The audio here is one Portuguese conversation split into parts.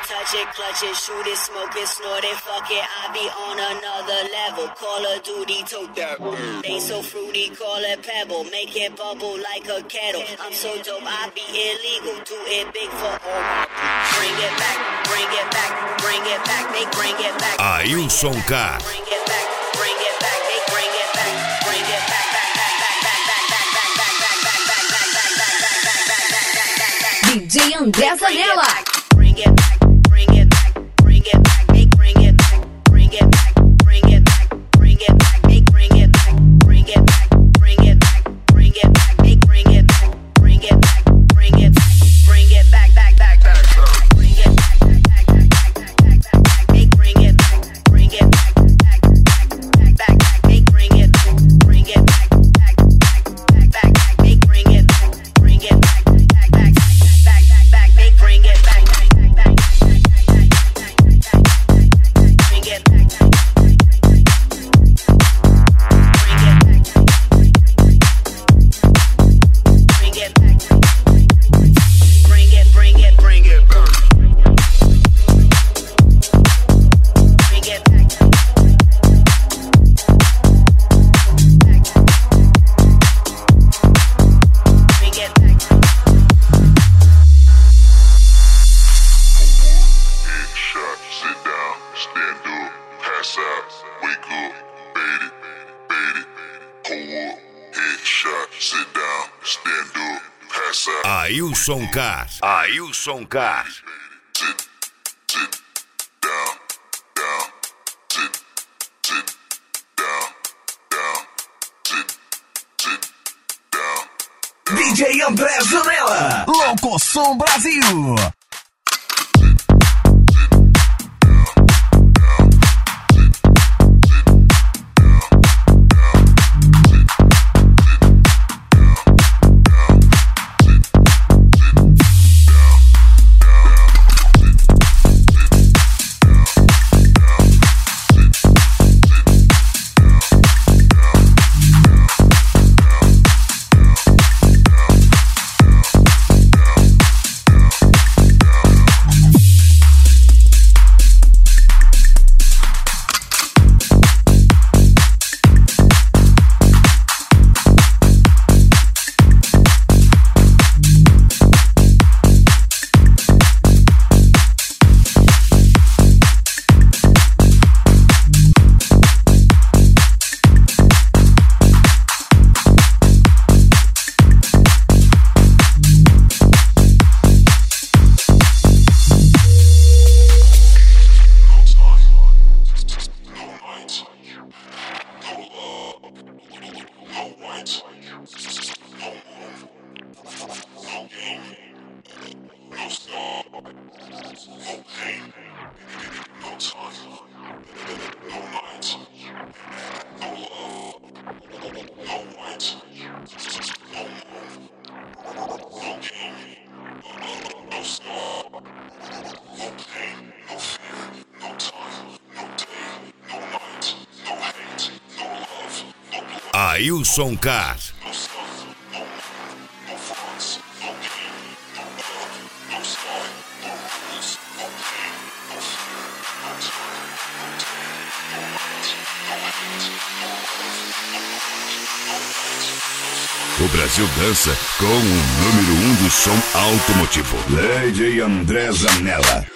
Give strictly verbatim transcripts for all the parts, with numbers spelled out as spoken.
touch it, clutch it, shoot it, smoke it, snort it, fuck it, I be on another level. Call of Duty, tote that. They so fruity, call it Pebble, make it bubble like a kettle. I'm so dope, I be illegal, do it big for all my people. Bring it back, bring it back, bring it back, they bring it back. Ailson K. Bring it back, bring it back, they bring it back, bring it back, back, back, back, back, back, back, back, back, back, back, back, back, back, back, back, back, back, back, back. D J André Zanella. Bring it back, bring it back, bring it back, they bring it back, bring it back, bring it back, bring it back, they bring it back, bring it back, bring it back, bring it back, they bring it back, bring it back, bring it back, bring it back, back, back, back, bring it back, back, back, back, back, back, back, they bring it back, bring it back, back, back, back, back, they bring it back, bring it back, back, back, back, back, they bring it back, bring it back, back, back, back, back, back, they bring it back, back, back, back, bring it back, bring it back, bring it, bring it, bring it back, bring it back, bring it back. Headshot, sit down, stand up, pass out, wake up, bait it, bait it, pull up. Headshot, sit down, stand up, pass out. Ailson K. Ailson K. Sit, sit, down, down, sit, sit, down, down, sit, sit, down. D J André Zanella. Locoção Brasil. Ailson K. O Brasil dança com o número um do som automotivo. D J André Zanella.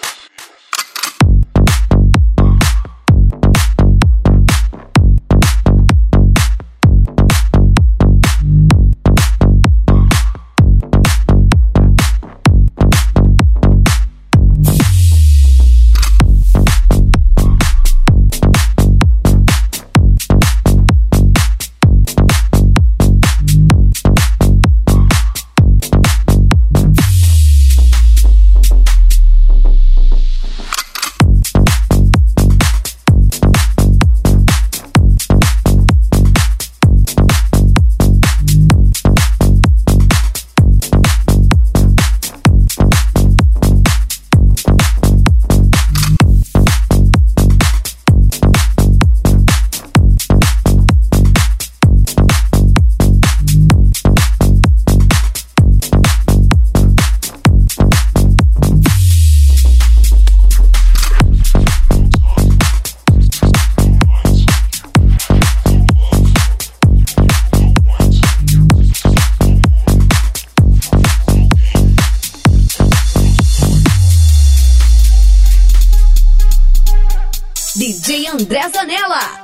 D J André Zanella.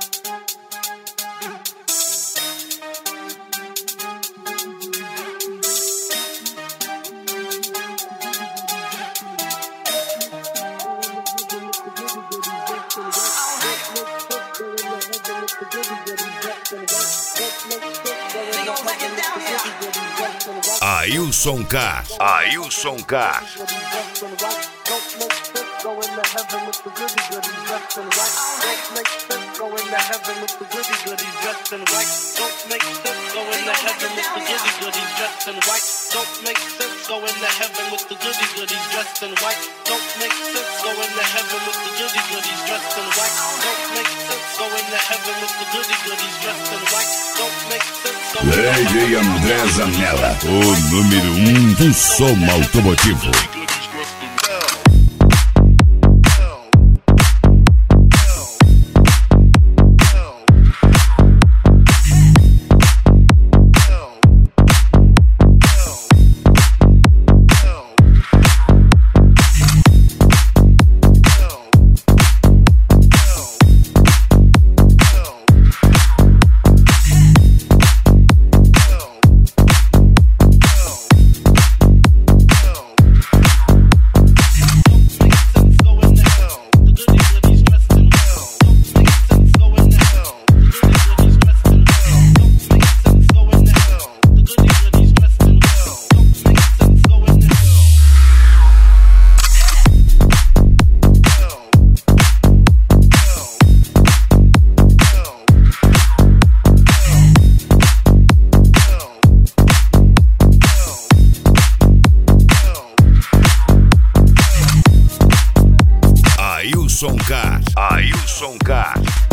Ailson K. Ailson K. D J André Zanella, o número um do som automotivo. Ailson K. Ailson K.